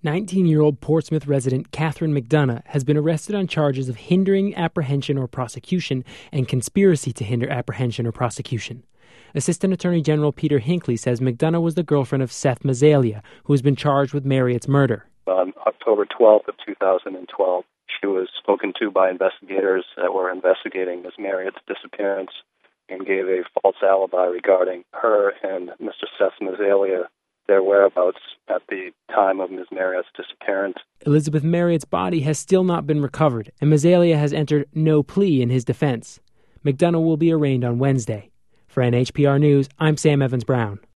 19-year-old Portsmouth resident Catherine McDonough has been arrested on charges of hindering apprehension or prosecution and conspiracy to hinder apprehension or prosecution. Assistant Attorney General Peter Hinckley says McDonough was the girlfriend of Seth Mazalia, who has been charged with Marriott's murder. On October 12th of 2012, she was spoken to by investigators that were investigating Ms. Marriott's disappearance and gave a false alibi regarding her and Mr. Seth Mazalia, their whereabouts at the time of Ms. Marriott's disappearance. Elizabeth Marriott's body has still not been recovered, and Mazalia has entered no plea in his defense. McDonough will be arraigned on Wednesday. For NHPR News, I'm Sam Evans-Brown.